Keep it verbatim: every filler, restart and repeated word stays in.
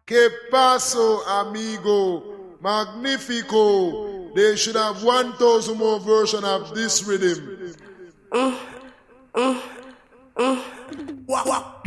Que paso, amigo? Magnifico. They should have one thousand more version of this rhythm. Uh, uh, uh. Wah, wah.